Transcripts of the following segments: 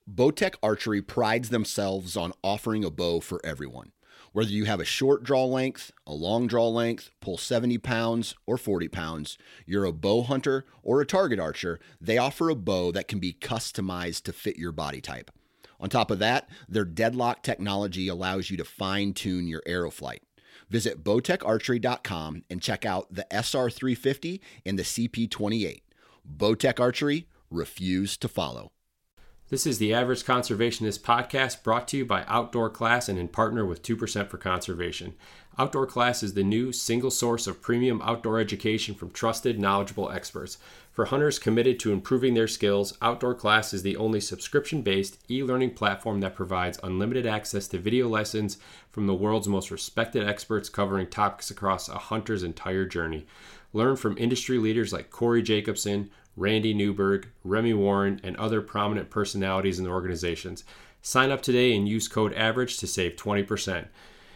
Bowtech Archery prides themselves on offering a bow for everyone. Whether you have a short draw length, a long draw length, pull 70 pounds or 40 pounds, you're a bow hunter or a target archer, they offer a bow that can be customized to fit your body type. On top of that, their deadlock technology allows you to fine-tune your arrow flight. Visit bowtecharchery.com and check out the SR350 and the CP28. Bowtech Archery, refuse to follow. This is the Average Conservationist podcast brought to you by Outdoor Class and in partner with 2% for Conservation. Outdoor Class is the new single source of premium outdoor education from trusted, knowledgeable experts. For hunters committed to improving their skills, Outdoor Class is the only subscription-based e-learning platform that provides unlimited access to video lessons from the world's most respected experts covering topics across a hunter's entire journey. Learn from industry leaders like Corey Jacobson, Randy Newberg, Remy Warren, and other prominent personalities in the organizations. Sign up today and use code AVERAGE to save 20%.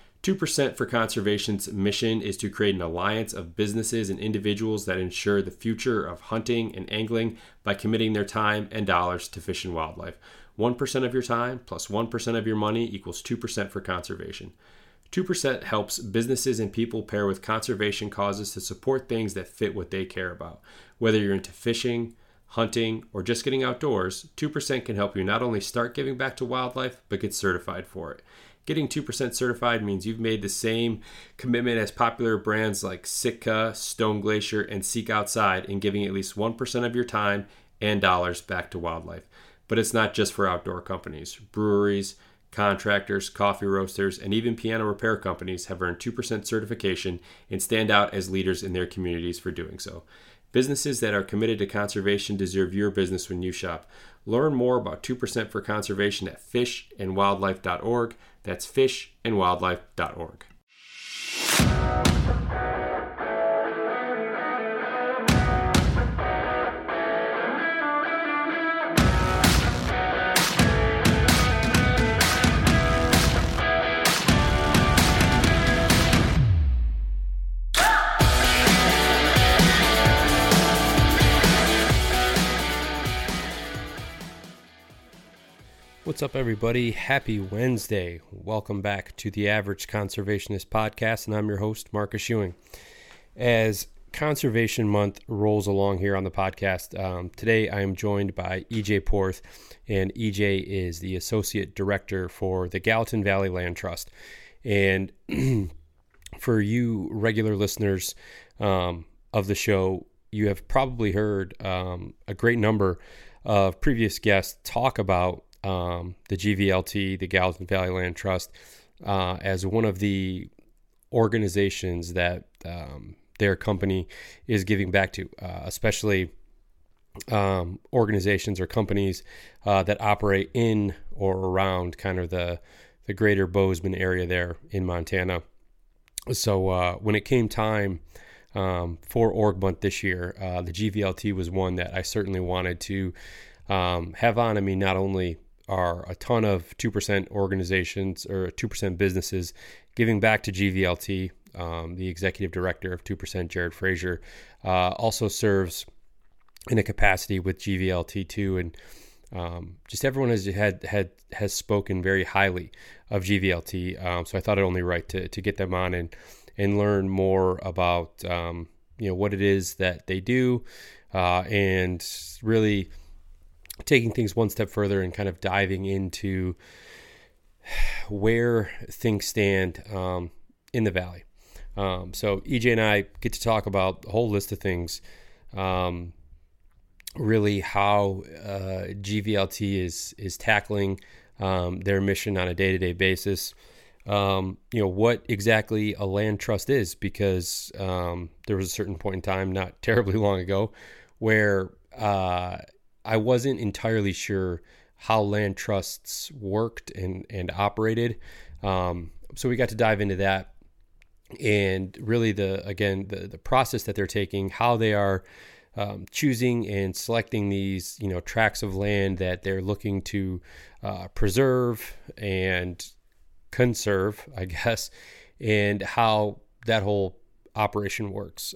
2% for Conservation's mission is to create an alliance of businesses and individuals that ensure the future of hunting and angling by committing their time and dollars to fish and wildlife. 1% of your time plus 1% of your money equals 2% for conservation. 2% helps businesses and people pair with conservation causes to support things that fit what they care about. Whether you're into fishing, hunting, or just getting outdoors, 2% can help you not only start giving back to wildlife, but get certified for it. Getting 2% certified means you've made the same commitment as popular brands like Sitka, Stone Glacier, and Seek Outside in giving at least 1% of your time and dollars back to wildlife. But it's not just for outdoor companies. Breweries, contractors, coffee roasters, and even piano repair companies have earned 2% certification and stand out as leaders in their communities for doing so. Businesses that are committed to conservation deserve your business when you shop. Learn more about 2% for Conservation at fishandwildlife.org. That's fishandwildlife.org. What's up, everybody? Happy Wednesday. Welcome back to the Average Conservationist podcast, and I'm your host, Marcus Ewing. As Conservation Month rolls along here on the podcast, today I am joined by EJ Porth, and EJ is the Associate Director for the Gallatin Valley Land Trust. And for you regular listeners of the show, you have probably heard a great number of previous guests talk about the GVLT, the Gallatin Valley Land Trust, as one of the organizations that their company is giving back to, especially organizations or companies that operate in or around kind of the greater Bozeman area there in Montana. So when it came time for Org Month this year, the GVLT was one that I certainly wanted to have on. I mean, not only are a ton of 2% organizations or 2% businesses giving back to GVLT. The executive director of 2%, Jared Frazier, also serves in a capacity with GVLT too, and just everyone has spoken very highly of GVLT. So I thought it only right to get them on and learn more about what it is that they do, and really taking things one step further and kind of diving into where things stand in the Valley. So EJ and I get to talk about a whole list of things, really how GVLT is tackling their mission on a day-to-day basis. What exactly a land trust is, because there was a certain point in time, not terribly long ago, where I wasn't entirely sure how land trusts worked and operated. So we got to dive into that, and really the process that they're taking, how they are choosing and selecting these tracts of land that they're looking to preserve and conserve, I guess, and how that whole operation works.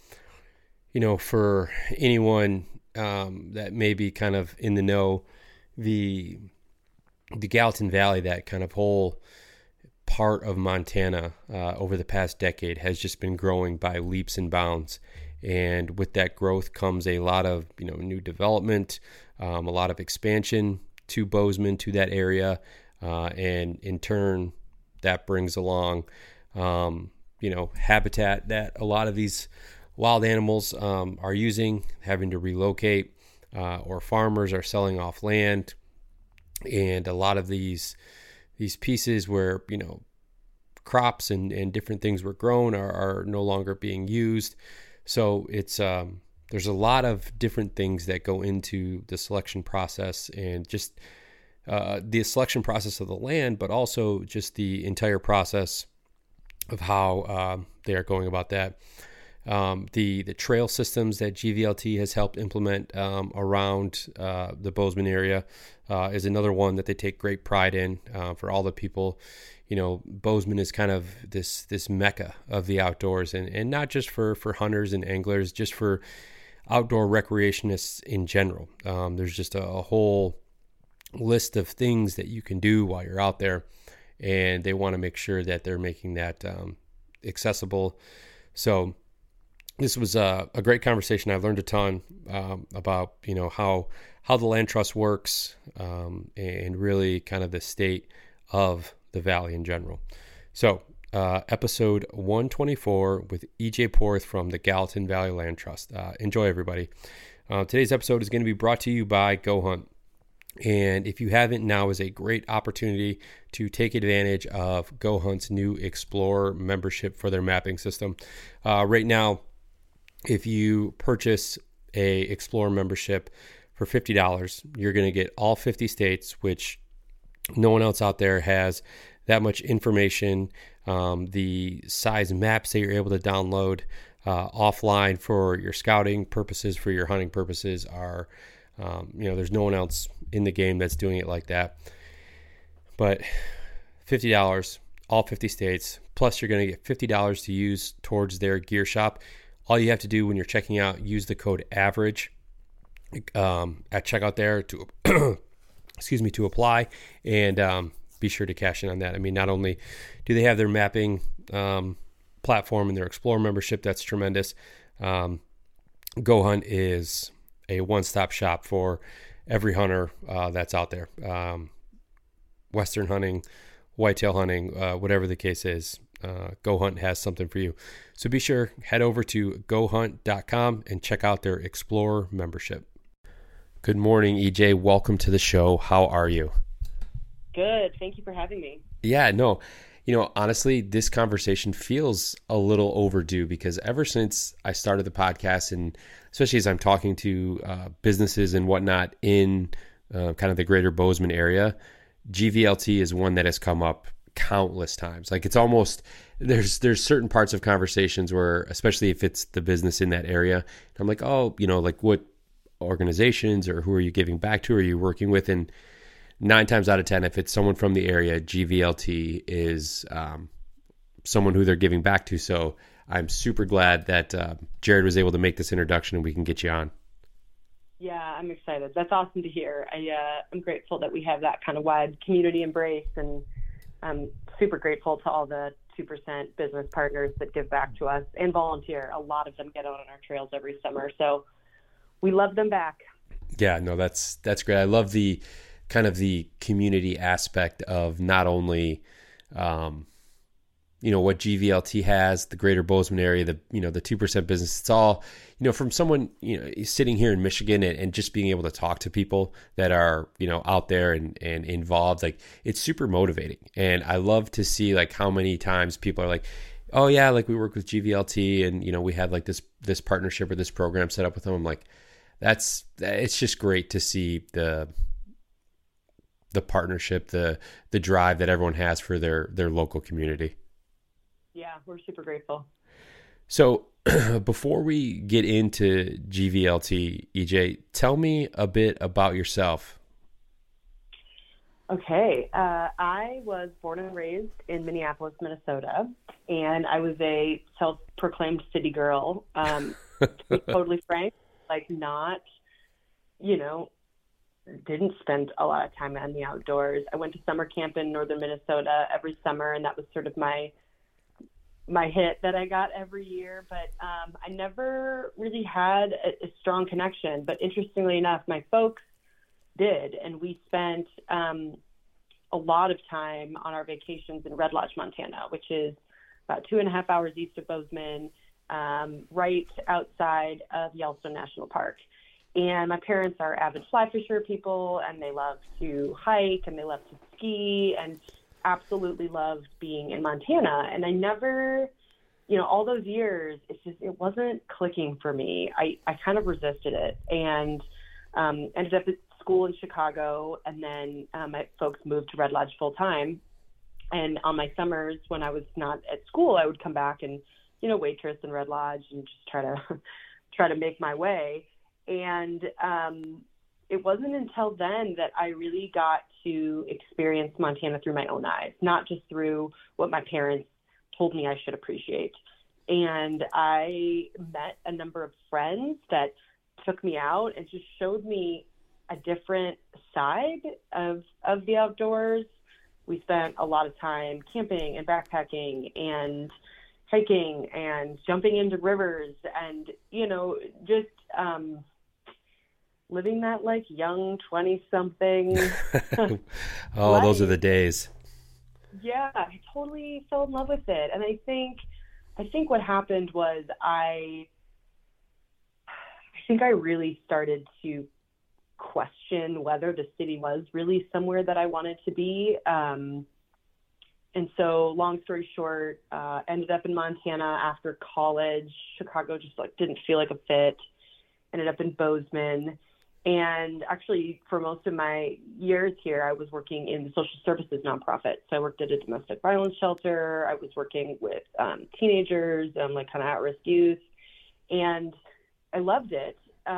For anyone that may be kind of in the know, the Gallatin Valley, that kind of whole part of Montana over the past decade has just been growing by leaps and bounds. And with that growth comes a lot of new development, a lot of expansion to Bozeman, to that area, and in turn that brings along habitat that a lot of these wild animals are using, having to relocate, or farmers are selling off land, and a lot of these pieces where crops and different things were grown are no longer being used. So it's there's a lot of different things that go into the selection process, and just the selection process of the land, but also just the entire process of how they are going about that. The trail systems that GVLT has helped implement around the Bozeman area is another one that they take great pride in. For all the people, Bozeman is kind of this mecca of the outdoors, and not just for hunters and anglers, just for outdoor recreationists in general. There's just a whole list of things that you can do while you're out there, and they want to make sure that they're making that accessible. So this was a great conversation. I learned a ton about how the land trust works, and really kind of the state of the valley in general. So episode 124 with EJ Porth from the Gallatin Valley Land Trust. Enjoy, everybody. Today's episode is going to be brought to you by Go Hunt. And if you haven't, now is a great opportunity to take advantage of Go Hunt's new Explorer membership for their mapping system. Right now, if you purchase a Explorer membership for $50, you're going to get all 50 states, which no one else out there has that much information. The size maps that you're able to download offline for your scouting purposes, for your hunting purposes, are there's no one else in the game that's doing it like that. But $50, all 50 states, plus you're going to get $50 to use towards their gear shop. All you have to do when you're checking out, use the code AVERAGE at checkout there to to apply, and be sure to cash in on that. I mean, not only do they have their mapping platform and their Explorer membership, that's tremendous. Go Hunt is a one-stop shop for every hunter that's out there. Western hunting, whitetail hunting, whatever the case is, Go Hunt has something for you. So be sure, head over to gohunt.com and check out their Explorer membership. Good morning, EJ. Welcome to the show. How are you? Good. Thank you for having me. Yeah, no. Honestly, this conversation feels a little overdue, because ever since I started the podcast, and especially as I'm talking to businesses and whatnot in kind of the greater Bozeman area, GVLT is one that has come up countless times. Like, it's almost, there's certain parts of conversations where, especially if it's the business in that area, I'm like, oh, like what organizations or who are you giving back to, or are you working with? And 9 times out of 10, if it's someone from the area, GVLT is someone who they're giving back to. So I'm super glad that Jared was able to make this introduction and we can get you on. Yeah, I'm excited. That's awesome to hear. I'm grateful that we have that kind of wide community embrace, and I'm super grateful to all the 2% business partners that give back to us and volunteer. A lot of them get out on our trails every summer, so we love them back. Yeah, no, that's great. I love the kind of the community aspect of not only, what GVLT has, the greater Bozeman area, the 2% business. It's all, from someone, sitting here in Michigan and just being able to talk to people that are, out there and involved. Like, it's super motivating. And I love to see like how many times people are like, oh yeah, like we work with GVLT and, we had like this partnership or this program set up with them. I'm like, it's just great to see the partnership, the drive that everyone has for their local community. Yeah, we're super grateful. So before we get into GVLT, EJ, tell me a bit about yourself. Okay. I was born and raised in Minneapolis, Minnesota, and I was a self-proclaimed city girl. To be totally frank, like not, didn't spend a lot of time in the outdoors. I went to summer camp in northern Minnesota every summer, and that was sort of my hit that I got every year. But I never really had a strong connection. But interestingly enough, my folks did, and we spent a lot of time on our vacations in Red Lodge, Montana, which is about 2.5 hours east of Bozeman, right outside of Yellowstone National Park. And my parents are avid fly fisher people, and they love to hike, and they love to ski, and absolutely loved being in Montana. And I never, all those years, it wasn't clicking for me. I kind of resisted it, and ended up at school in Chicago, and then my folks moved to Red Lodge full time. And on my summers when I was not at school, I would come back and, waitress in Red Lodge and just try to make my way. And it wasn't until then that I really got to experience Montana through my own eyes, not just through what my parents told me I should appreciate. And I met a number of friends that took me out and just showed me a different side of the outdoors. We spent a lot of time camping and backpacking and hiking and jumping into rivers and, just living that like young 20-something. Oh, those are the days. Yeah, I totally fell in love with it. And I think what happened was I think I really started to question whether the city was really somewhere that I wanted to be. And so long story short, ended up in Montana after college. Chicago just didn't feel like a fit. Ended up in Bozeman. And actually for most of my years here, I was working in the social services nonprofit. So I worked at a domestic violence shelter. I was working with teenagers, kind of at-risk youth. And I loved it.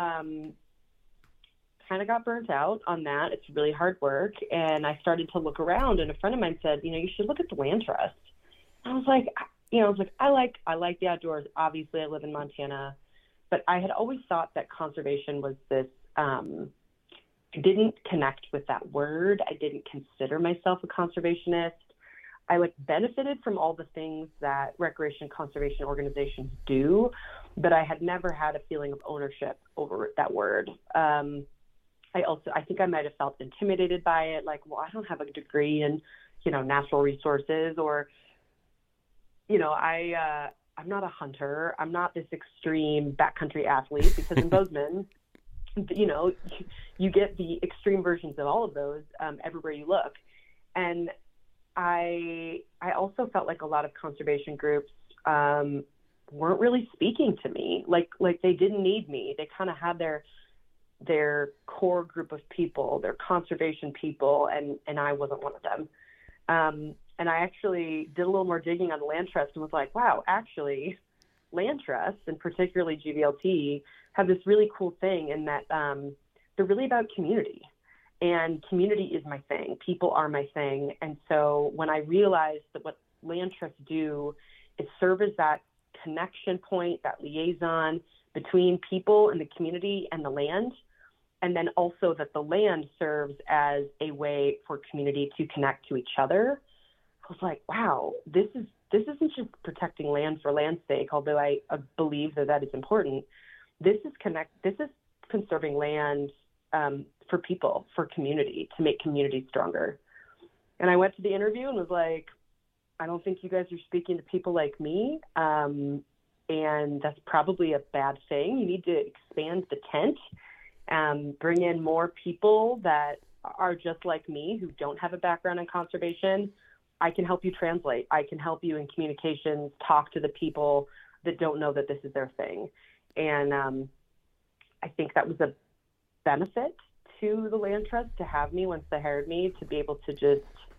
Kind of got burnt out on that. It's really hard work. And I started to look around, and a friend of mine said, you should look at the land trust. And I was like, I like the outdoors. Obviously I live in Montana, but I had always thought that conservation was this, I didn't connect with that word. I didn't consider myself a conservationist. I benefited from all the things that recreation conservation organizations do, but I had never had a feeling of ownership over that word. I think I might have felt intimidated by it. I don't have a degree in, natural resources, or, I'm not a hunter. I'm not this extreme backcountry athlete, because in Bozeman, you get the extreme versions of all of those everywhere you look. And I also felt like a lot of conservation groups weren't really speaking to me. Like they didn't need me. They kind of had their core group of people, their conservation people, and I wasn't one of them. And I actually did a little more digging on the land trust and was like, wow, actually land trusts, and particularly GVLT, have this really cool thing in that they're really about community, and community is my thing. People are my thing. And so when I realized that what land trusts do is serve as that connection point, that liaison between people in the community and the land, and then also that the land serves as a way for community to connect to each other, I was like, wow, this isn't just protecting land for land's sake, although I believe that is important. This is conserving land for people, for community, to make community stronger. And I went to the interview and was like, I don't think you guys are speaking to people like me. And that's probably a bad thing. You need to expand the tent, bring in more people that are just like me, who don't have a background in conservation. I can help you translate. I can help you in communications, talk to the people that don't know that this is their thing. And I think that was a benefit to the land trust to have me once they hired me, to be able to just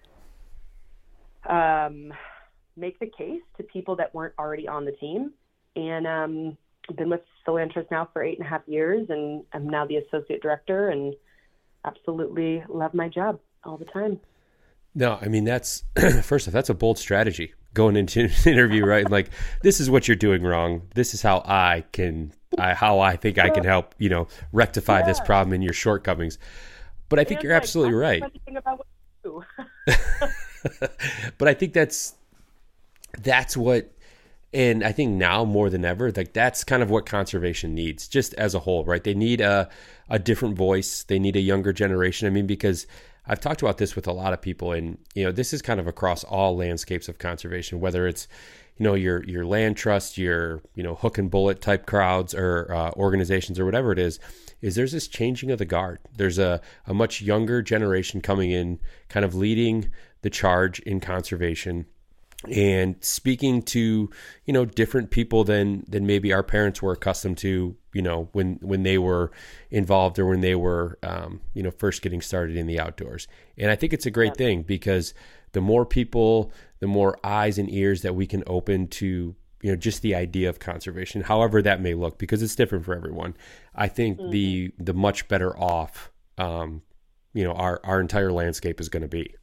make the case to people that weren't already on the team. And I've been with the land trust now for 8.5 years, and I'm now the associate director, and absolutely love my job all the time. No, I mean, that's, first off, that's a bold strategy going into an interview, right? Like, this is what you're doing wrong. This is how I think I can help, rectify this problem and your shortcomings. But I think you're absolutely right. About what you do. But I think that's what, and I think now more than ever, like that's kind of what conservation needs, just as a whole, right? They need a different voice. They need a younger generation. I mean, because I've talked about this with a lot of people, and this is kind of across all landscapes of conservation, whether it's your land trust, your hook and bullet type crowds or organizations or whatever it is there's this changing of the guard. There's a much younger generation coming in, kind of leading the charge in conservation and speaking to different people than maybe our parents were accustomed to when they were involved or when they were first getting started in the outdoors. And I think it's a great thing, because the more people, the more eyes and ears that we can open to just the idea of conservation, however that may look, because it's different for everyone. I think the much better off our entire landscape is going to be.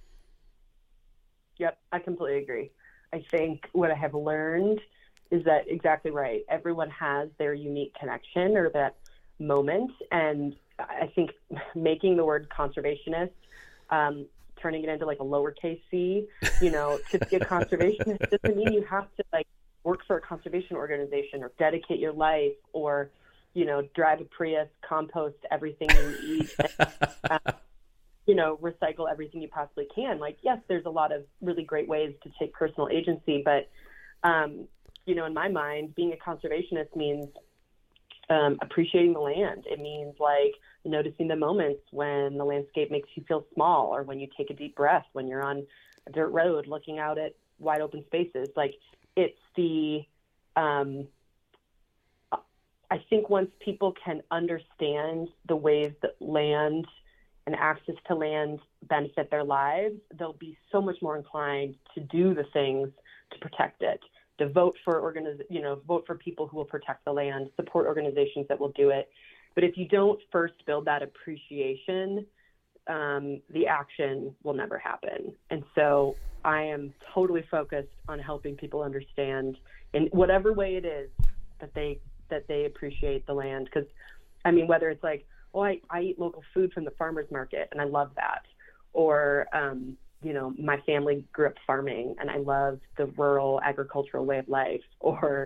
Yep, I completely agree. I think what I have learned is that exactly right. Everyone has their unique connection or that moment. And I think making the word conservationist, turning it into like a lowercase c, to be a conservationist doesn't mean you have to like work for a conservation organization or dedicate your life or, drive a Prius, compost everything you eat, and, recycle everything you possibly can. Like, yes, there's a lot of really great ways to take personal agency, but, in my mind, being a conservationist means appreciating the land. It means like noticing the moments when the landscape makes you feel small, or when you take a deep breath, when you're on a dirt road looking out at wide open spaces. Like, it's I think once people can understand the ways that land and access to land benefit their lives, they'll be so much more inclined to do the things to protect it, to vote for vote for people who will protect the land, support organizations that will do it. But if you don't first build that appreciation, the action will never happen. And so I am totally focused on helping people understand in whatever way it is that they appreciate the land. Because, I mean, whether it's like, I eat local food from the farmer's market and I love that. Or, my family grew up farming and I love the rural agricultural way of life. Or,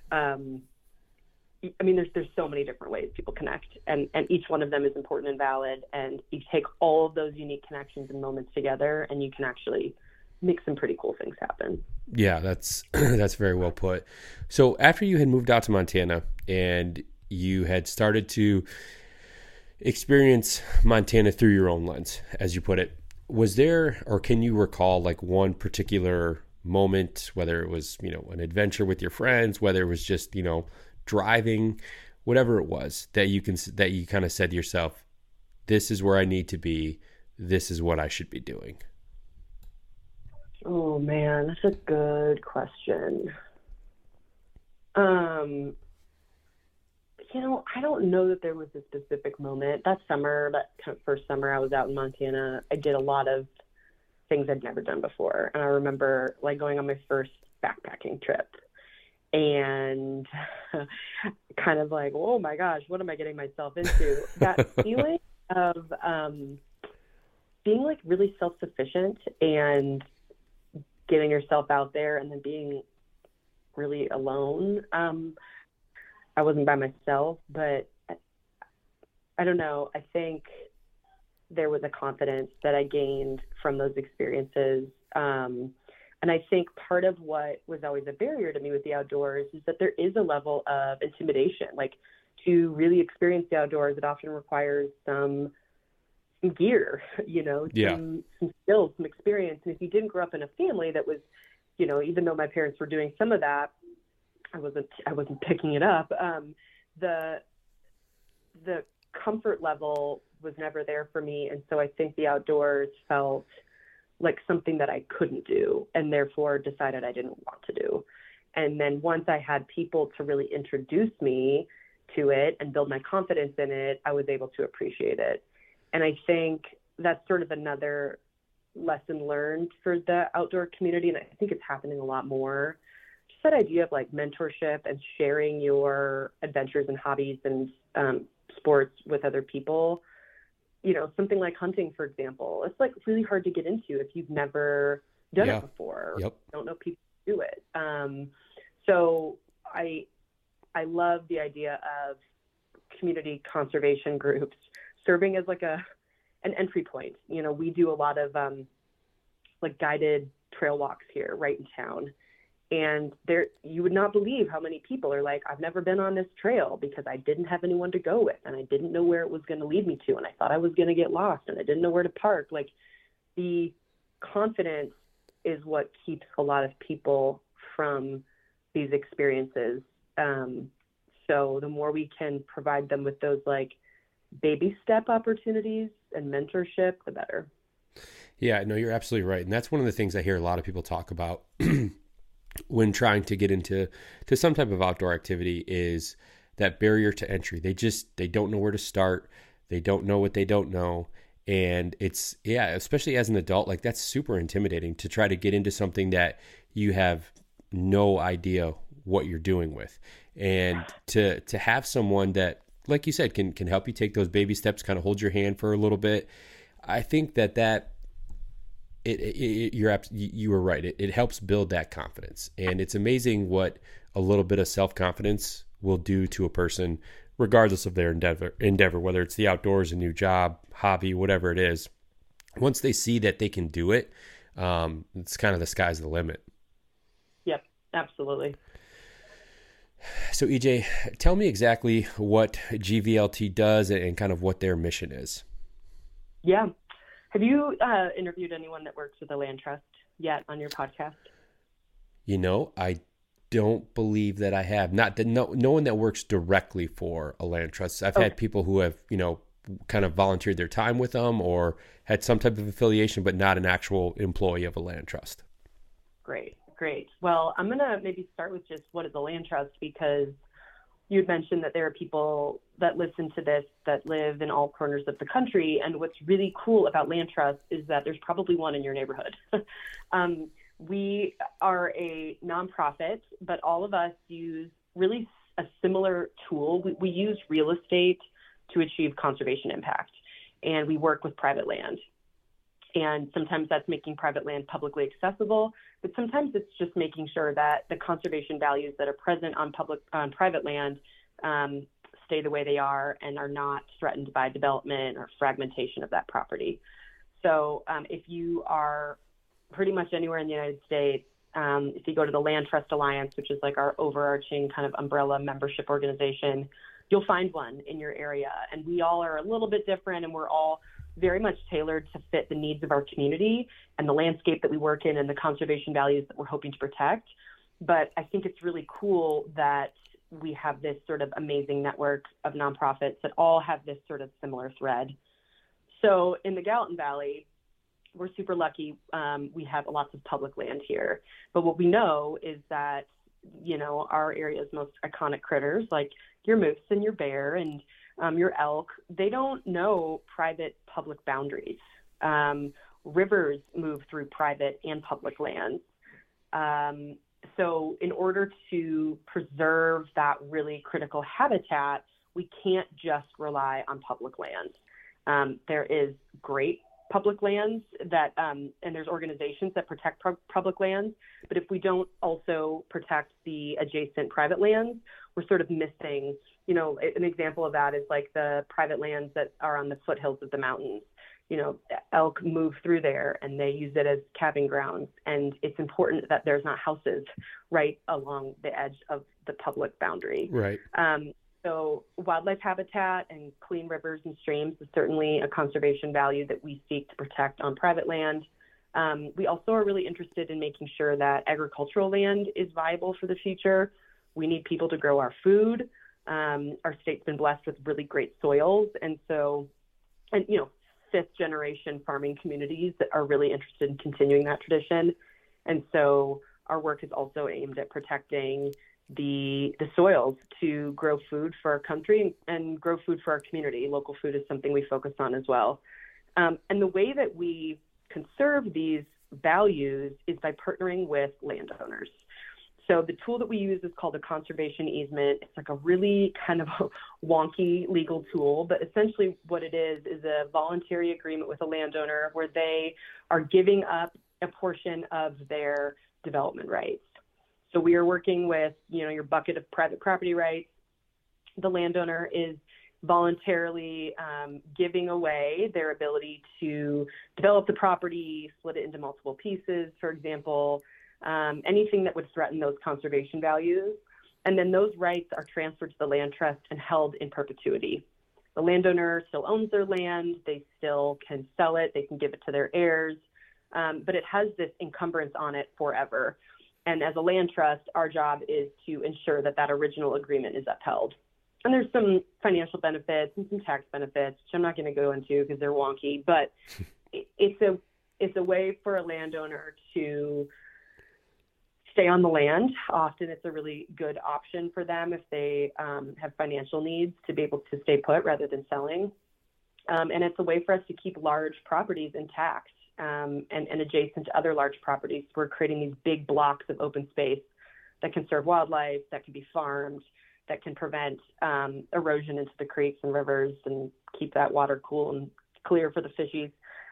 there's so many different ways people connect, and each one of them is important and valid. And you take all of those unique connections and moments together, and you can actually make some pretty cool things happen. Yeah, that's very well put. So after you had moved out to Montana and you had started to experience Montana through your own lens, as you put it, was there, or can you recall like one particular moment, whether it was, an adventure with your friends, whether it was just, driving, whatever it was that you kind of said to yourself, this is where I need to be. This is what I should be doing. Oh man, that's a good question. I don't know that there was a specific moment. That first summer I was out in Montana, I did a lot of things I'd never done before. And I remember like going on my first backpacking trip and kind of like, oh my gosh, what am I getting myself into? That feeling of being like really self-sufficient and getting yourself out there and then being really alone. I wasn't by myself, but I don't know. I think there was a confidence that I gained from those experiences. And I think part of what was always a barrier to me with the outdoors is that there is a level of intimidation. Like, to really experience the outdoors, it often requires some gear, some skills, some experience. And if you didn't grow up in a family that was, even though my parents were doing some of that, I wasn't picking it up. The comfort level was never there for me. And so I think the outdoors felt like something that I couldn't do, and therefore decided I didn't want to do. And then once I had people to really introduce me to it and build my confidence in it, I was able to appreciate it. And I think that's sort of another lesson learned for the outdoor community. And I think it's happening a lot more. Just that idea of like mentorship and sharing your adventures and hobbies and sports with other people. something like hunting, for example, it's like really hard to get into if you've never done it before. Yep. Don't know people do it. So I love the idea of community conservation groups serving as like an entry point. We do a lot of like guided trail walks here right in town. And you would not believe how many people are like, I've never been on this trail because I didn't have anyone to go with, and I didn't know where it was going to lead me to, and I thought I was going to get lost, and I didn't know where to park. Like, the confidence is what keeps a lot of people from these experiences. So the more we can provide them with those like baby step opportunities and mentorship, the better. Yeah, no, you're absolutely right. And that's one of the things I hear a lot of people talk about when trying to get into some type of outdoor activity is that barrier to entry. They don't know where to start. They don't know what they don't know. And it's, especially as an adult, like that's super intimidating to try to get into something that you have no idea what you're doing with. And to have someone that, like you said, can help you take those baby steps, kind of hold your hand for a little bit. I think that you were right. It helps build that confidence. And it's amazing what a little bit of self-confidence will do to a person, regardless of their endeavor, whether it's the outdoors, a new job, hobby, whatever it is. Once they see that they can do it, it's kind of the sky's the limit. Yep, absolutely. So EJ, tell me exactly what GVLT does and kind of what their mission is. Yeah. Have you interviewed anyone that works with a land trust yet on your podcast? I don't believe that I have. No one that works directly for a land trust. I've had people who have, kind of volunteered their time with them or had some type of affiliation, but not an actual employee of a land trust. Great. Well, I'm going to maybe start with just what is a land trust, because you had mentioned that there are people that listen to this that live in all corners of the country. And what's really cool about land trusts is that there's probably one in your neighborhood. We are a nonprofit, but all of us use really a similar tool. We use real estate to achieve conservation impact, and we work with private land. And sometimes that's making private land publicly accessible, but sometimes it's just making sure that the conservation values that are present on private land stay the way they are and are not threatened by development or fragmentation of that property. So if you are pretty much anywhere in the United States, if you go to the Land Trust Alliance, which is like our overarching kind of umbrella membership organization, you'll find one in your area. And we all are a little bit different, and we're all very much tailored to fit the needs of our community and the landscape that we work in and the conservation values that we're hoping to protect. But I think it's really cool that we have this sort of amazing network of nonprofits that all have this sort of similar thread. So in the Gallatin Valley, we're super lucky. We have lots of public land here. But what we know is that, our area's most iconic critters, like your moose and your bear and your elk, they don't know private public boundaries. Rivers move through private and public lands. So in order to preserve that really critical habitat, we can't just rely on public lands. There is great public lands that, and there's organizations that protect public lands, but if we don't also protect the adjacent private lands, we're sort of missing. An example of that is like the private lands that are on the foothills of the mountains. Elk move through there and they use it as calving grounds. And it's important that there's not houses right along the edge of the public boundary. Right. So wildlife habitat and clean rivers and streams is certainly a conservation value that we seek to protect on private land. We also are really interested in making sure that agricultural land is viable for the future. We need people to grow our food. Our state's been blessed with really great soils. And fifth generation farming communities that are really interested in continuing that tradition. And so our work is also aimed at protecting the soils to grow food for our country and grow food for our community. Local food is something we focus on as well. And the way that we conserve these values is by partnering with landowners. So the tool that we use is called a conservation easement. It's like a really kind of wonky legal tool, but essentially what it is a voluntary agreement with a landowner where they are giving up a portion of their development rights. So we are working with, your bucket of private property rights. The landowner is voluntarily giving away their ability to develop the property, split it into multiple pieces, for example, anything that would threaten those conservation values. And then those rights are transferred to the land trust and held in perpetuity. The landowner still owns their land. They still can sell it. They can give it to their heirs. But it has this encumbrance on it forever. And as a land trust, our job is to ensure that that original agreement is upheld. And there's some financial benefits and some tax benefits, which I'm not going to go into because they're wonky, but it's a way for a landowner to stay on the land. Often it's a really good option for them if they have financial needs to be able to stay put rather than selling. And it's a way for us to keep large properties intact and adjacent to other large properties. We're creating these big blocks of open space that can serve wildlife, that can be farmed, that can prevent erosion into the creeks and rivers and keep that water cool and clear for the fishies.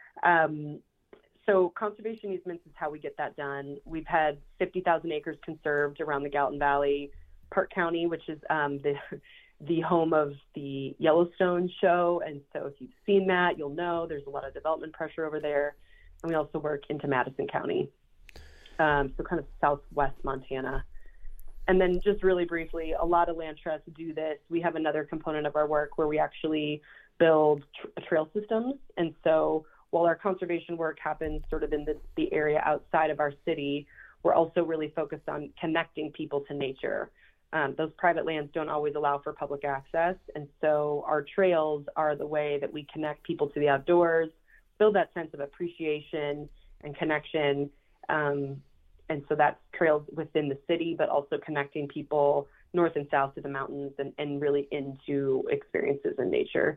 So conservation easements is how we get that done. We've had 50,000 acres conserved around the Gallatin Valley. Park County, which is the home of the Yellowstone show. And so if you've seen that, you'll know there's a lot of development pressure over there. And we also work into Madison County, so kind of southwest Montana. And then just really briefly, a lot of land trusts do this. We have another component of our work where we actually build trail systems. And so while our conservation work happens sort of in the area outside of our city, we're also really focused on connecting people to nature. Those private lands don't always allow for public access. And so our trails are the way that we connect people to the outdoors, build that sense of appreciation and connection. And so that's trails within the city, but also connecting people north and south to the mountains and really into experiences in nature.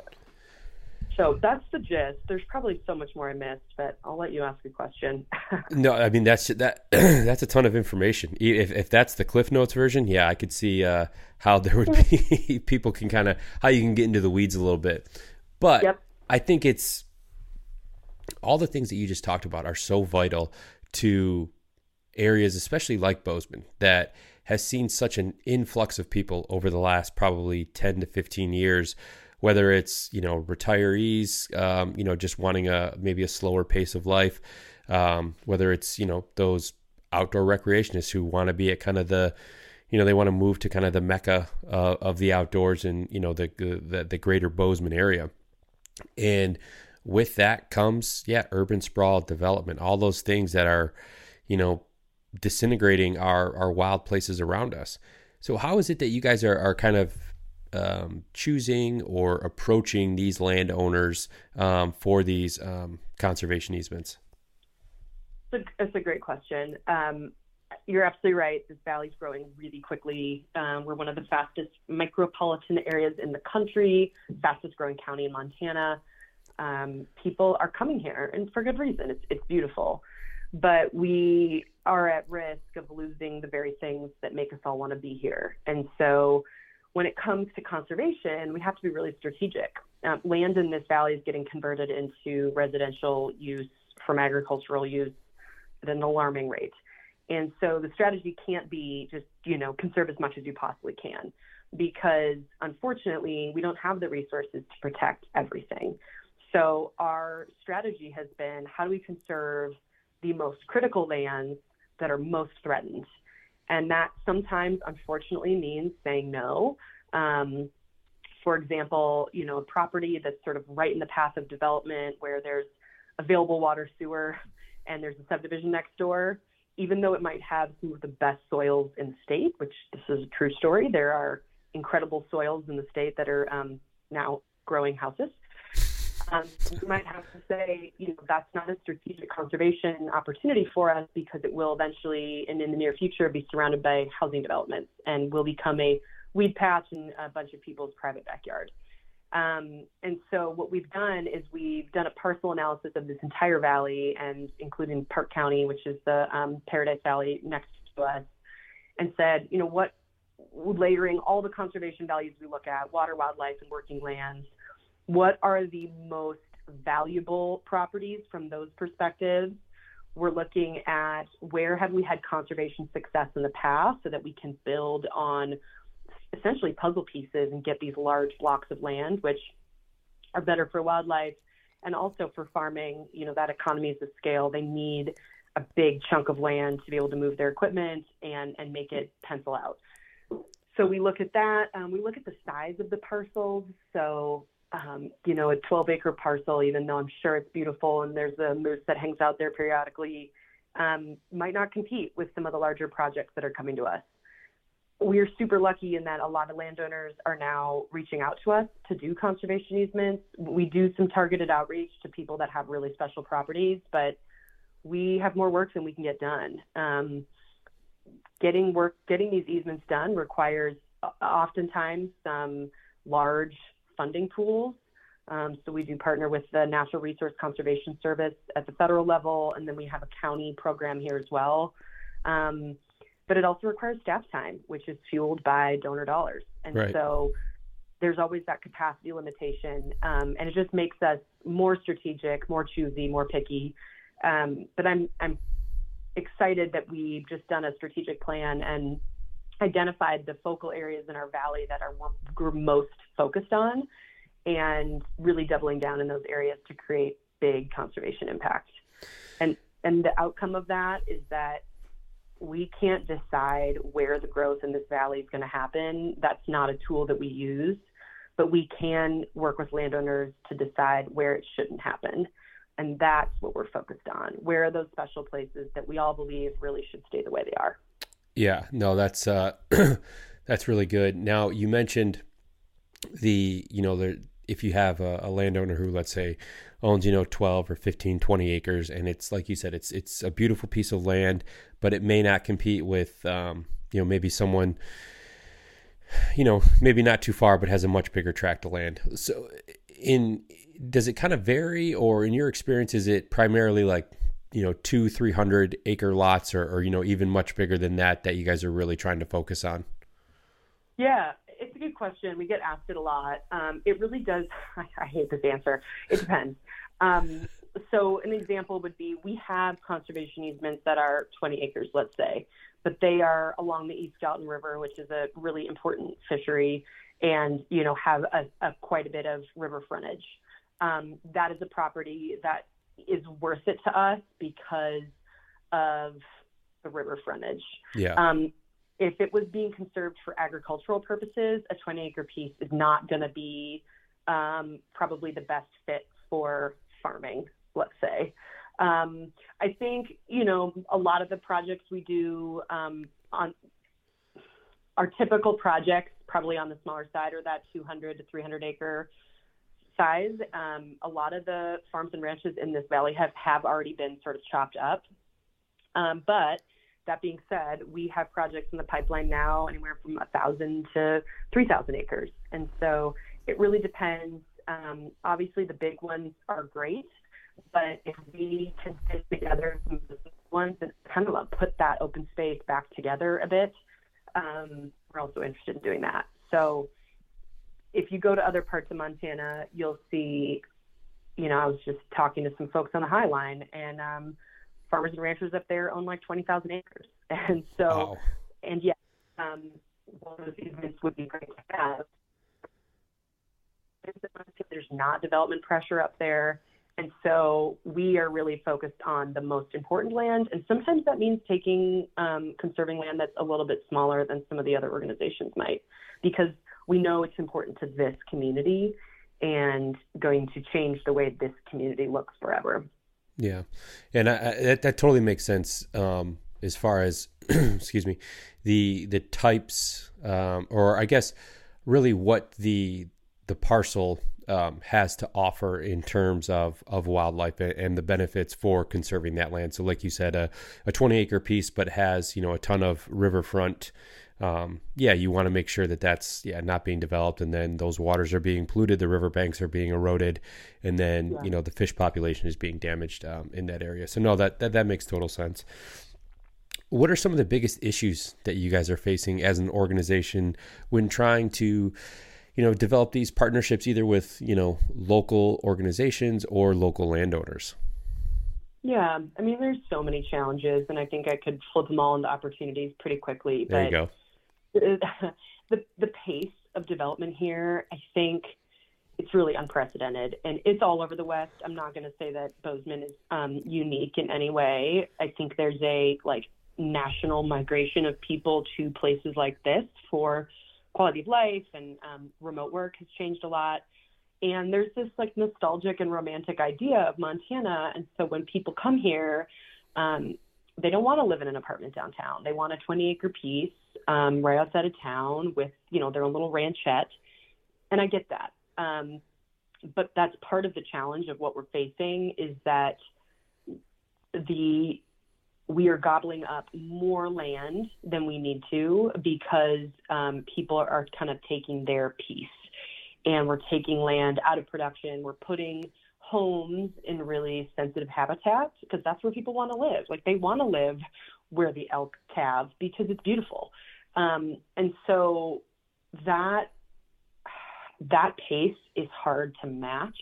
So that's the gist. There's probably so much more I missed, but I'll let you ask a question. No, I mean, that's a ton of information. If that's the Cliff Notes version, yeah, I could see how there would be people can kind of, how you can get into the weeds a little bit. But yep. I think it's all the things that you just talked about are so vital to areas, especially like Bozeman, that has seen such an influx of people over the last probably 10 to 15 years, whether it's, retirees, just wanting maybe a slower pace of life, whether it's, those outdoor recreationists who want to be at kind of the, they want to move to kind of the mecca of the outdoors and, the greater Bozeman area. And with that comes, urban sprawl, development, all those things that are, disintegrating our wild places around us. So how is it that you guys are kind of choosing or approaching these landowners for these conservation easements? That's a great question. You're absolutely right. This valley's growing really quickly. We're one of the fastest micropolitan areas in the country, fastest growing county in Montana. People are coming here, and for good reason. It's beautiful. But we are at risk of losing the very things that make us all want to be here. And so when it comes to conservation, we have to be really strategic. Land in this valley is getting converted into residential use from agricultural use at an alarming rate. And so the strategy can't be just, conserve as much as you possibly can, because unfortunately, we don't have the resources to protect everything. So our strategy has been, how do we conserve the most critical lands that are most threatened? And that sometimes, unfortunately, means saying no. For example, a property that's sort of right in the path of development where there's available water, sewer, and there's a subdivision next door, even though it might have some of the best soils in the state, which this is a true story. There are incredible soils in the state that are now growing houses. You might have to say, that's not a strategic conservation opportunity for us because it will eventually, and in the near future, be surrounded by housing developments and will become a weed patch in a bunch of people's private backyard. And so what we've done is we've done a parcel analysis of this entire valley, and including Park County, which is the Paradise Valley next to us. and said, what, layering all the conservation values we look at, water, wildlife, and working lands, what are the most valuable properties from those perspectives? We're looking at where have we had conservation success in the past so that we can build on essentially puzzle pieces and get these large blocks of land, which are better for wildlife and also for farming. That economies of scale, they need a big chunk of land to be able to move their equipment and make it pencil out. So we look at that. We look at the size of the parcels. So, a 12-acre parcel, even though I'm sure it's beautiful and there's a moose that hangs out there periodically, might not compete with some of the larger projects that are coming to us. We're super lucky in that a lot of landowners are now reaching out to us to do conservation easements. We do some targeted outreach to people that have really special properties, but we have more work than we can get done. Getting these easements done requires oftentimes some large funding pools. So we do partner with the Natural Resource Conservation Service at the federal level, and then we have a county program here as well. But it also requires staff time, which is fueled by donor dollars. And right. So there's always that capacity limitation, and it just makes us more strategic, more choosy, more picky. But I'm excited that we've just done a strategic plan and identified the focal areas in our valley that we're most focused on, and really doubling down in those areas to create big conservation impact. And the outcome of that is that we can't decide where the growth in this valley is going to happen. That's not a tool that we use, but we can work with landowners to decide where it shouldn't happen. And that's what we're focused on. Where are those special places that we all believe really should stay the way they are? Yeah, no, that's that's really good. Now, you mentioned if you have a landowner who, let's say, owns 12 or 15, 20 acres, and it's like you said, it's a beautiful piece of land, but it may not compete with maybe someone maybe not too far, but has a much bigger tract of land. So does it kind of vary, or in your experience, is it primarily like 200-300 acre lots, or even much bigger than that you guys are really trying to focus on? Yeah, it's a good question. We get asked it a lot. It really does. I hate this answer. It depends. So an example would be, we have conservation easements that are 20 acres, let's say, but they are along the East Gallatin River, which is a really important fishery, and have quite a bit of river frontage. That is a property that is worth it to us because of the river frontage. Yeah. If it was being conserved for agricultural purposes, a 20-acre piece is not going to be probably the best fit for farming, let's say. I think, a lot of the projects we do on our typical projects, probably on the smaller side, are that 200 to 300 acre size. A lot of the farms and ranches in this valley have already been sort of chopped up. But that being said, we have projects in the pipeline now anywhere from 1,000 to 3,000 acres. And so it really depends. Obviously, the big ones are great, but if we can fit together some of the ones and kind of put that open space back together a bit, we're also interested in doing that. So if you go to other parts of Montana, you'll see, I was just talking to some folks on the High Line, and farmers and ranchers up there own like 20,000 acres. And so, wow. And yeah, one of those easements would be great to have. There's not development pressure up there. And so we are really focused on the most important land. And sometimes that means taking, conserving land that's a little bit smaller than some of the other organizations might, because we know it's important to this community and going to change the way this community looks forever. Yeah. And that totally makes sense. As far as, excuse me, the types, or I guess really what the parcel has to offer in terms of wildlife and the benefits for conserving that land. So like you said, a 20 acre piece, but has, a ton of riverfront. You want to make sure that that's not being developed, and then those waters are being polluted, the riverbanks are being eroded, and then, the fish population is being damaged in that area. So no, that makes total sense. What are some of the biggest issues that you guys are facing as an organization when trying to, develop these partnerships either with, local organizations or local landowners? Yeah, I mean, there's so many challenges, and I think I could flip them all into opportunities pretty quickly. There you go. The pace of development here, I think it's really unprecedented, and it's all over the West. I'm not going to say that Bozeman is unique in any way. I think there's a national migration of people to places like this for quality of life, and remote work has changed a lot. And there's this nostalgic and romantic idea of Montana. And so when people come here, they don't want to live in an apartment downtown. They want a 20-acre piece right outside of town with, their own little ranchette. And I get that. But that's part of the challenge of what we're facing, is that we are gobbling up more land than we need to, because people are kind of taking their piece. And we're taking land out of production. We're putting homes in really sensitive habitats, because that's where people want to live. They want to live where the elk calve, because it's beautiful. And so that pace is hard to match.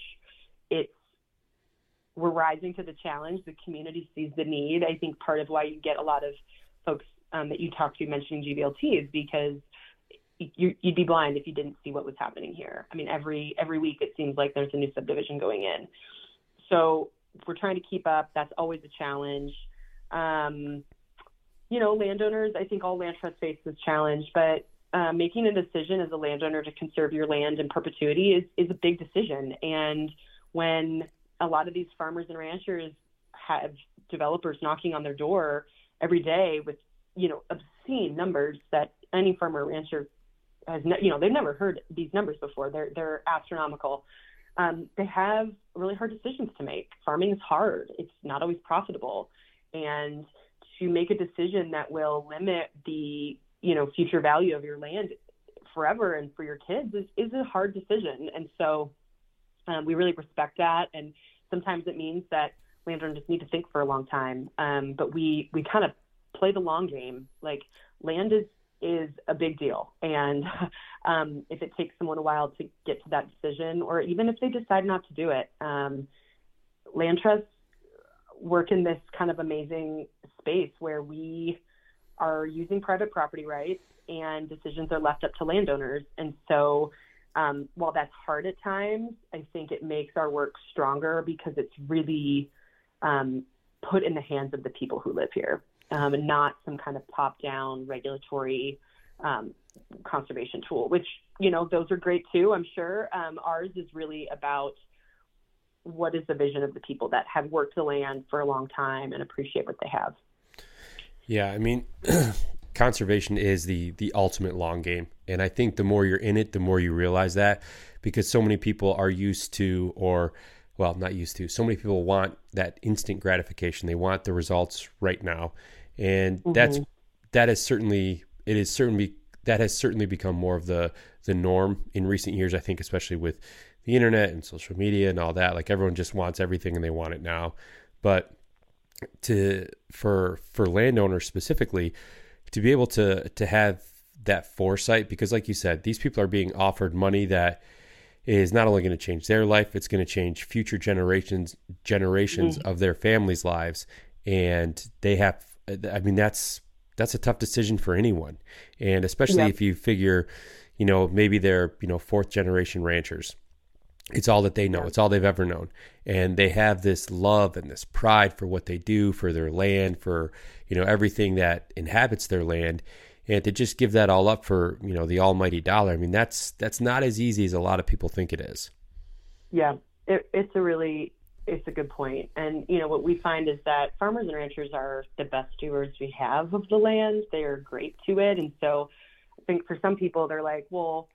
We're rising to the challenge. The community sees the need. I think part of why you get a lot of folks that you talk to mentioning GVLT is because you'd be blind if you didn't see what was happening here. I mean, every week it seems like there's a new subdivision going in. So we're trying to keep up. That's always a challenge. Landowners, I think all land trust face this challenge, but making a decision as a landowner to conserve your land in perpetuity is a big decision. And when a lot of these farmers and ranchers have developers knocking on their door every day with, obscene numbers that any farmer or rancher has, they've never heard these numbers before. They're astronomical. They have really hard decisions to make. Farming is hard. It's not always profitable. And to make a decision that will limit the, future value of your land forever and for your kids is a hard decision. And so we really respect that. And sometimes it means that landowners need to think for a long time. But we kind of play the long game. Land is a big deal. And if it takes someone a while to get to that decision, or even if they decide not to do it, land trusts work in this kind of amazing space where we are using private property rights and decisions are left up to landowners. And so while that's hard at times, I think it makes our work stronger, because it's really put in the hands of the people who live here, and not some kind of top-down regulatory conservation tool, which, those are great too, I'm sure. Ours is really about what is the vision of the people that have worked the land for a long time and appreciate what they have. Yeah, I mean, conservation is the ultimate long game. And I think the more you're in it, the more you realize that, because so many people are used to, not used to, so many people want that instant gratification. They want the results right now. And that has certainly become more of the norm in recent years, I think, especially with the internet and social media and all that. Everyone just wants everything and they want it now. But for landowners specifically, to be able to have that foresight, because like you said, these people are being offered money that is not only going to change their life, it's going to change future generations of their families' lives. And they have, that's a tough decision for anyone. And especially if you figure, maybe they're, fourth generation ranchers. It's all that they know. It's all they've ever known. And they have this love and this pride for what they do, for their land, for, everything that inhabits their land. And to just give that all up for, the almighty dollar, that's not as easy as a lot of people think it is. Yeah, it's a good point. And, what we find is that farmers and ranchers are the best stewards we have of the land. They are great to it. And so I think for some people, they're like, well,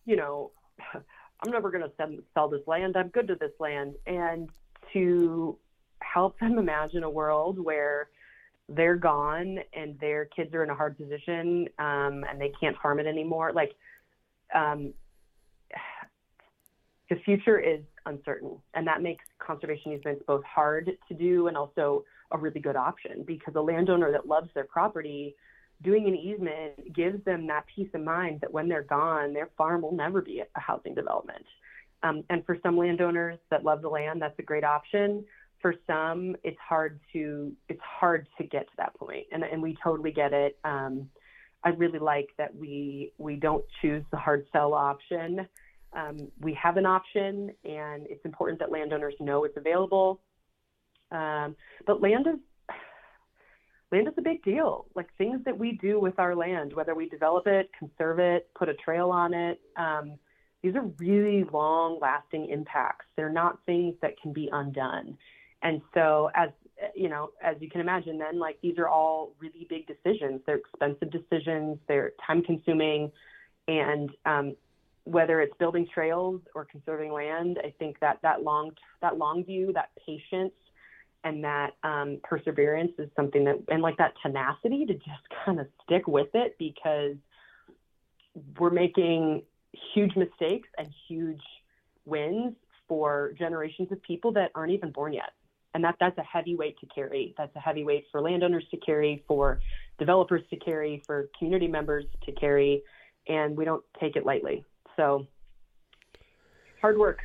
I'm never going to sell this land. I'm good to this land. And to help them imagine a world where they're gone and their kids are in a hard position and they can't farm it anymore. The future is uncertain. And that makes conservation easements both hard to do and also a really good option, because a landowner that loves their property, doing an easement gives them that peace of mind that when they're gone, their farm will never be a housing development. And for some landowners that love the land, that's a great option. For some, it's hard to get to that point. And we totally get it. I really like that we don't choose the hard sell option. We have an option, and it's important that landowners know it's available. But land is a big deal. Like, things that we do with our land, whether we develop it, conserve it, put a trail on it, these are really long-lasting impacts. They're not things that can be undone. And so, as you can imagine, then, like, these are all really big decisions. They're expensive decisions. They're time-consuming, and whether it's building trails or conserving land, I think that long view, that patience, and that perseverance is something that, and like that tenacity to just kind of stick with it, because we're making huge mistakes and huge wins for generations of people that aren't even born yet. And that's a heavy weight to carry. That's a heavy weight for landowners to carry, for developers to carry, for community members to carry, and we don't take it lightly. So, hard work.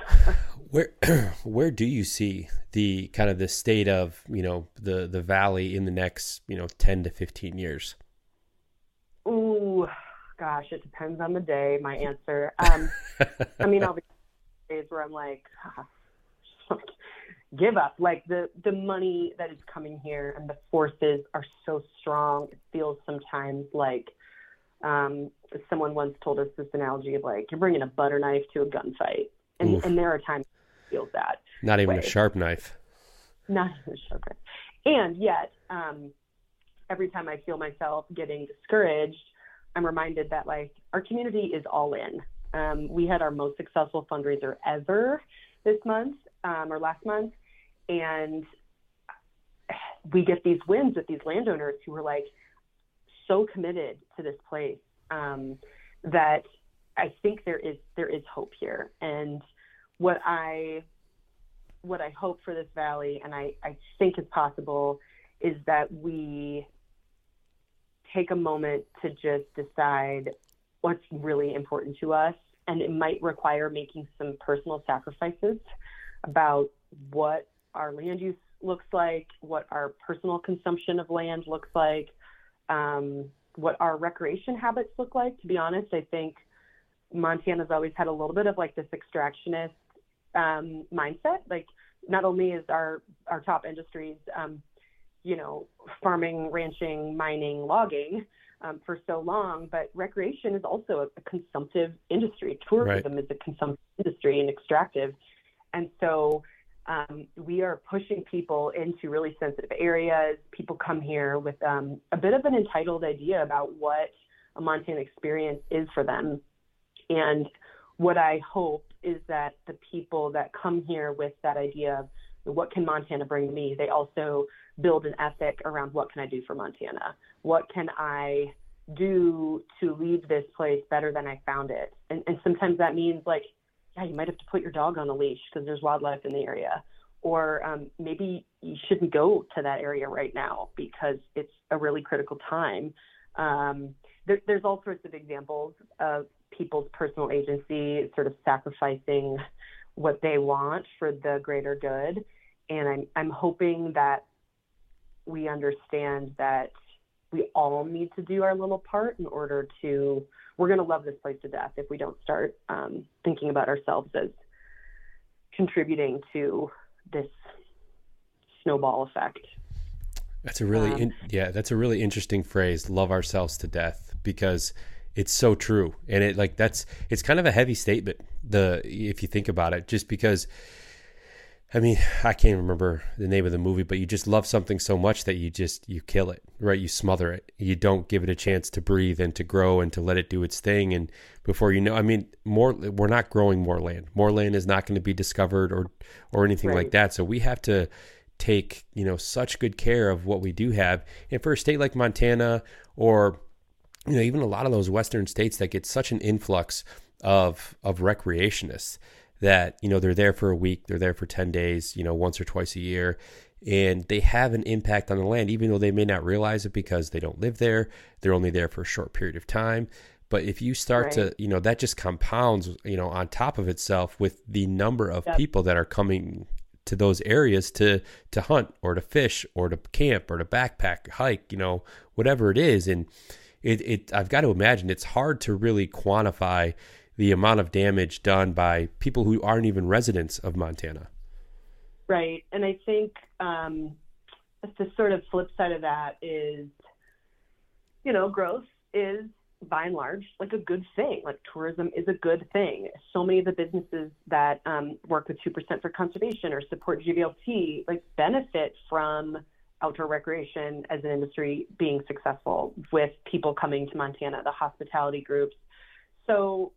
Where do you see the kind of the state of, the valley in the next, 10 to 15 years? Ooh, gosh, it depends on the day, my answer. I mean, I'll be days where I'm like, give up. Like, the money that is coming here and the forces are so strong. It feels sometimes like, someone once told us this analogy of, like, you're bringing a butter knife to a gunfight. And there are times it feels that Not even way. A sharp knife. Not even a sharp knife. And yet, every time I feel myself getting discouraged, I'm reminded that, like, our community is all in. We had our most successful fundraiser ever this month, or last month. And we get these wins with these landowners who are, like, so committed to this place, that I think there is hope here. And what I hope for this valley, and I think is possible, is that we take a moment to just decide what's really important to us. And it might require making some personal sacrifices about what our land use looks like, what our personal consumption of land looks like, what our recreation habits look like. To be honest, I think Montana's always had a little bit of, like, this extractionist mindset. Like, not only is our top industries, farming, ranching, mining, logging for so long, but recreation is also a consumptive industry. Tourism is a consumptive industry and extractive. And so we are pushing people into really sensitive areas. People come here with a bit of an entitled idea about what a Montana experience is for them. And what I hope is that the people that come here with that idea of what can Montana bring to me, they also build an ethic around what can I do for Montana? What can I do to leave this place better than I found it? And sometimes that means, like, yeah, you might have to put your dog on a leash because there's wildlife in the area. Or maybe you shouldn't go to that area right now because it's a really critical time. There's all sorts of examples of people's personal agency sort of sacrificing what they want for the greater good. And I'm hoping that we understand that we all need to do our little part in order to, we're going to love this place to death if we don't start thinking about ourselves as contributing to this snowball effect. That's a really, that's a really interesting phrase, love ourselves to death, because it's so true. And it's kind of a heavy statement, if you think about it, just because, I mean, I can't remember the name of the movie, but you just love something so much that you kill it, right? You smother it. You don't give it a chance to breathe and to grow and to let it do its thing. And before you know, I mean, we're not growing more land. More land is not going to be discovered or anything like that. So we have to take, such good care of what we do have. And for a state like Montana, or, even a lot of those Western states that get such an influx of recreationists, that, they're there for a week, they're there for 10 days, once or twice a year, and they have an impact on the land, even though they may not realize it because they don't live there. They're only there for a short period of time. But if you start to, that just compounds, on top of itself with the number of people that are coming to those areas to hunt or to fish or to camp or to backpack, hike, whatever it is. And I've got to imagine it's hard to really quantify the amount of damage done by people who aren't even residents of Montana. Right. And I think the sort of flip side of that is, growth is by and large like a good thing. Like tourism is a good thing. So many of the businesses that work with 2% for conservation or support GVLT like benefit from outdoor recreation as an industry being successful with people coming to Montana, the hospitality groups. So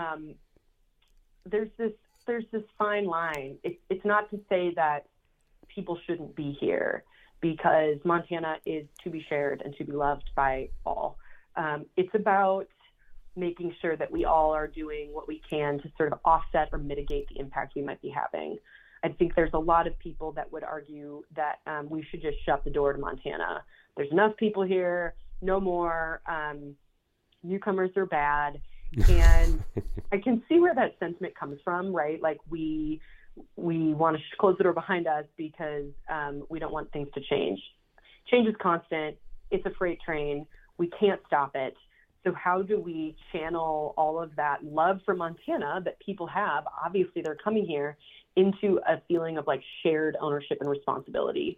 there's this fine line. It's not to say that people shouldn't be here, because Montana is to be shared and to be loved by all. It's about making sure that we all are doing what we can to sort of offset or mitigate the impact we might be having. I think there's a lot of people that would argue that we should just shut the door to Montana. There's enough people here, no more. Newcomers are bad. And I can see where that sentiment comes from, right? Like we want to close the door behind us because we don't want things to change. Change is constant. It's a freight train. We can't stop it. So how do we channel all of that love for Montana that people have? Obviously, they're coming here into a feeling of like shared ownership and responsibility.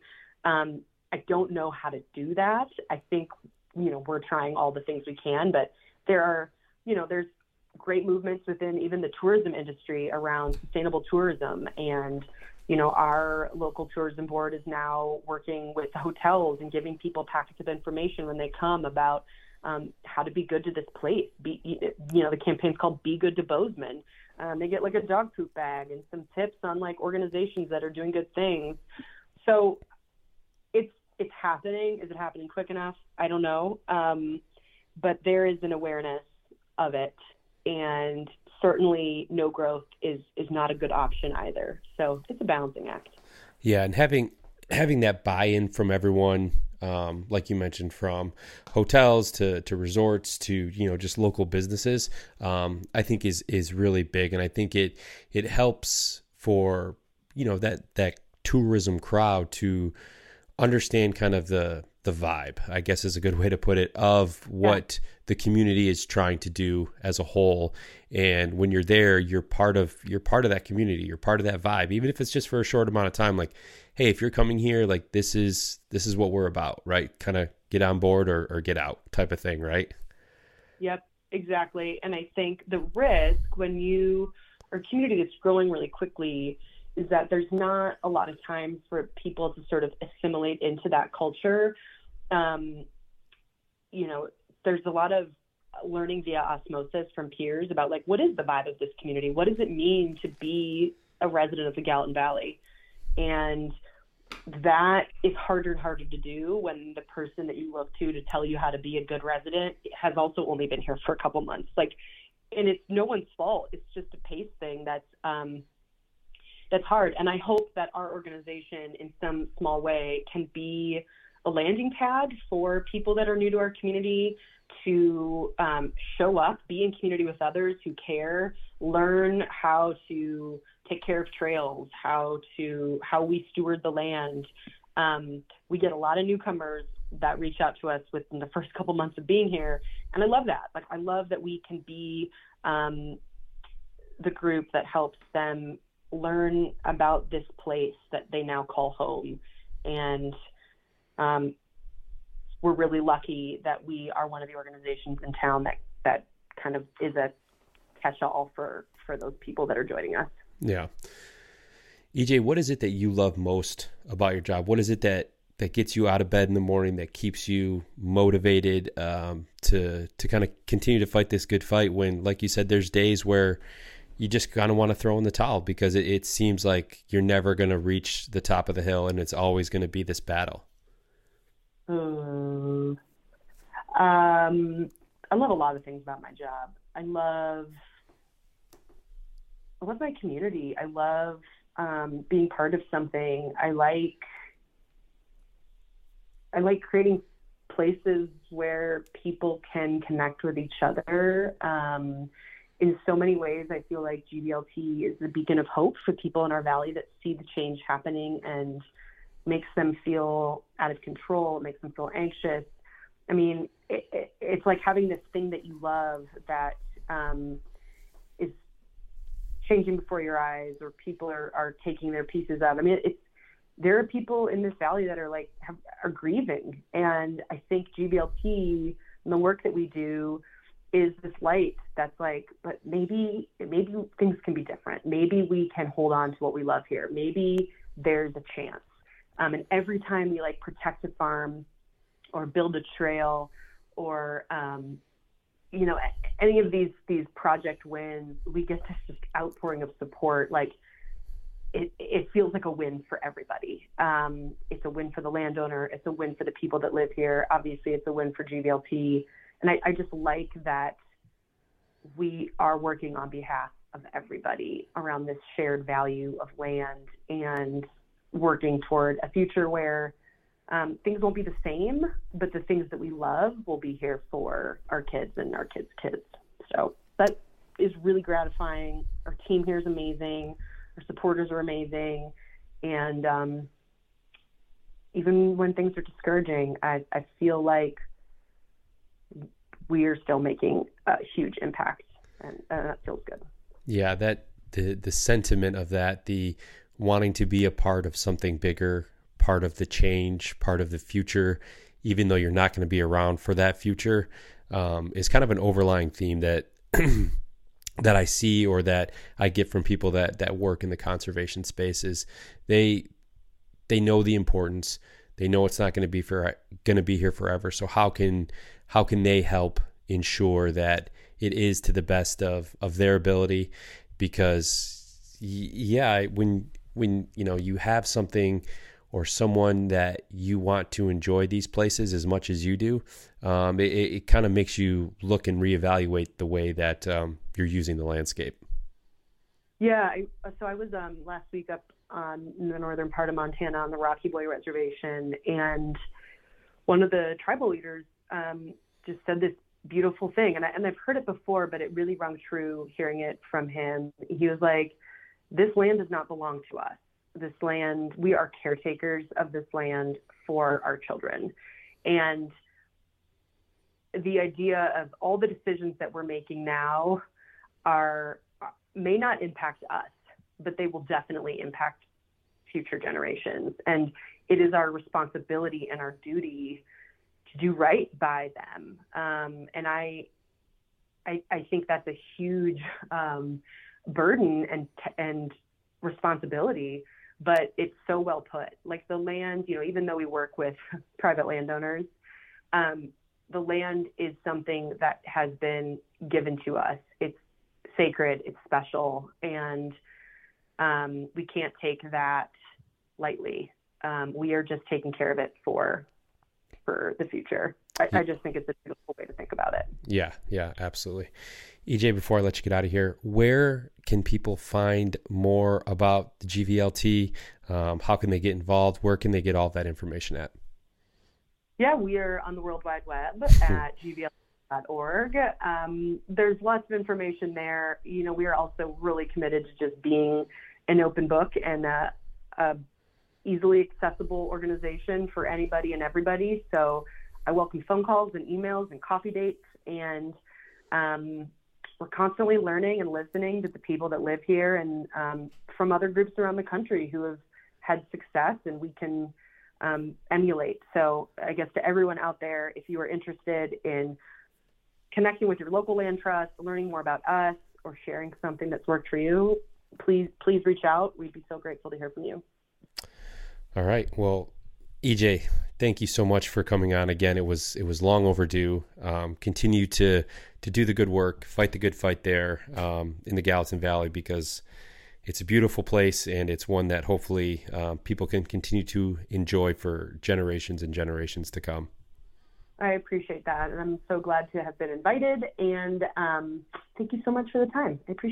I don't know how to do that. I think, we're trying all the things we can, but there are, there's great movements within even the tourism industry around sustainable tourism. And, our local tourism board is now working with the hotels and giving people packets of information when they come about how to be good to this place. The campaign's called Be Good to Bozeman. They get like a dog poop bag and some tips on like organizations that are doing good things. So it's happening. Is it happening quick enough? I don't know. But there is an awareness of it, and certainly no growth is not a good option either. So it's a balancing act. Yeah. And having that buy-in from everyone, like you mentioned, from hotels to resorts to, just local businesses, I think is really big. And I think it helps for, that tourism crowd to understand kind of the vibe, I guess is a good way to put it, of what the community is trying to do as a whole. And when you're there, you're part of that community. You're part of that vibe, even if it's just for a short amount of time. Like, hey, if you're coming here, like this is what we're about, right? Kind of get on board or get out type of thing, right? Yep, exactly. And I think the risk when you are a community that's growing really quickly is that there's not a lot of time for people to sort of assimilate into that culture. There's a lot of learning via osmosis from peers about like, what is the vibe of this community? What does it mean to be a resident of the Gallatin Valley? And that is harder and harder to do when the person that you look to tell you how to be a good resident has also only been here for a couple months. And it's no one's fault. It's just a pace thing that's hard. And I hope that our organization in some small way can be a landing pad for people that are new to our community to show up, be in community with others who care, learn how to take care of trails, how we steward the land. We get a lot of newcomers that reach out to us within the first couple months of being here. And I love that. I love that we can be the group that helps them learn about this place that they now call home. And we're really lucky that we are one of the organizations in town that kind of is a catch-all for those people that are joining us. Yeah. EJ, what is it that you love most about your job? What is it that gets you out of bed in the morning, that keeps you motivated to kind of continue to fight this good fight when, like you said, there's days where you just kind of want to throw in the towel because it seems like you're never going to reach the top of the hill and it's always going to be this battle? I love a lot of things about my job. I love love my community. I love being part of something. I like creating places where people can connect with each other. In so many ways, I feel like GVLT is the beacon of hope for people in our valley that see the change happening and makes them feel out of control, makes them feel anxious. I mean, it's like having this thing that you love that is changing before your eyes, or people are taking their pieces of. I mean, there are people in this valley that are grieving, and I think GVLT and the work that we do is this light that's like, but maybe things can be different. Maybe we can hold on to what we love here. Maybe there's a chance. And every time we protect a farm or build a trail or any of these project wins, we get this just outpouring of support. It feels like a win for everybody. It's a win for the landowner. It's a win for the people that live here. Obviously, it's a win for GVLT. And I just like that we are working on behalf of everybody around this shared value of land and working toward a future where things won't be the same, but the things that we love will be here for our kids and our kids' kids. So that is really gratifying. Our team here is amazing. Our supporters are amazing. And even when things are discouraging, I feel like we are still making a huge impact, and that feels good. Yeah, that the sentiment of that, the wanting to be a part of something bigger, part of the change, part of the future, even though you're not going to be around for that future, is kind of an overlying theme that that I see, or that I get from people that work in the conservation spaces. They know the importance. They know it's not going to be here forever. So how can they help ensure that it is to the best of their ability? Because when you have something or someone that you want to enjoy these places as much as you do, it kind of makes you look and reevaluate the way that you're using the landscape. Yeah, so I was last week up in the northern part of Montana on the Rocky Boy Reservation, and one of the tribal leaders just said this beautiful thing, and I've heard it before, but it really rung true hearing it from him. He was like, "This land does not belong to us. This land, we are caretakers of this land for our children." And the idea of all the decisions that we're making now may not impact us, but they will definitely impact future generations. And it is our responsibility and our duty to do right by them. And I think that's a huge burden and responsibility, but it's so well put. Like the land, even though we work with private landowners, the land is something that has been given to us. It's sacred, it's special, and we can't take that lightly. We are just taking care of it for the future. I just think it's a beautiful way to think about it. Yeah, absolutely. EJ, before I let you get out of here, where can people find more about the GVLT? How can they get involved? Where can they get all that information at? Yeah, we are on the World Wide Web at gvlt.org. There's lots of information there. We are also really committed to just being an open book and a easily accessible organization for anybody and everybody. So I welcome phone calls and emails and coffee dates. And we're constantly learning and listening to the people that live here and from other groups around the country who have had success and we can emulate. So I guess to everyone out there, if you are interested in connecting with your local land trust, learning more about us, or sharing something that's worked for you, please reach out. We'd be so grateful to hear from you. All right. Well, EJ, thank you so much for coming on again. It was long overdue. Continue to do the good work, fight the good fight there in the Gallatin Valley, because it's a beautiful place and it's one that hopefully people can continue to enjoy for generations and generations to come. I appreciate that. And I'm so glad to have been invited. And thank you so much for the time. I appreciate it.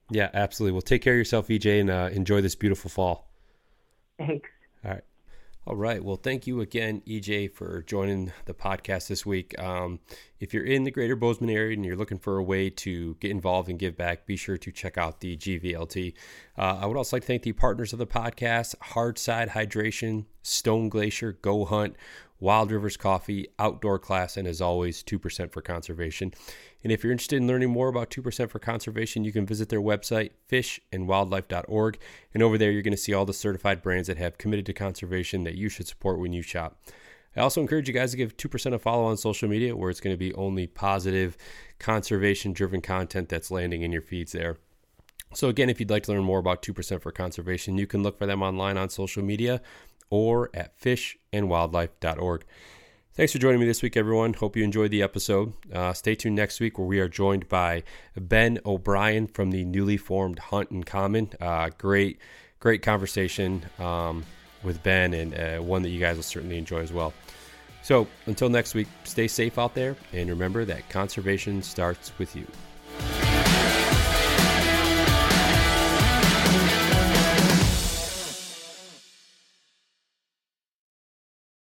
Yeah, absolutely. Well, take care of yourself, EJ, and enjoy this beautiful fall. Thanks. All right. All right. Well, thank you again, EJ, for joining the podcast this week. If you're in the greater Bozeman area and you're looking for a way to get involved and give back, be sure to check out the GVLT. I would also like to thank the partners of the podcast, Hardside Hydration, Stone Glacier, Go Hunt, Wild Rivers Coffee, Outdoor Class, and as always, 2% for Conservation. And if you're interested in learning more about 2% for Conservation, you can visit their website, fishandwildlife.org. And over there, you're going to see all the certified brands that have committed to conservation that you should support when you shop. I also encourage you guys to give 2% a follow on social media, where it's going to be only positive, conservation-driven content that's landing in your feeds there. So again, if you'd like to learn more about 2% for Conservation, you can look for them online on social media or at fishandwildlife.org. Thanks for joining me this week, everyone. Hope you enjoyed the episode. Stay tuned next week, where we are joined by Ben O'Brien from the newly formed Hunt in Common. Great conversation with Ben, and one that you guys will certainly enjoy as well. So until next week, stay safe out there, and remember that conservation starts with you.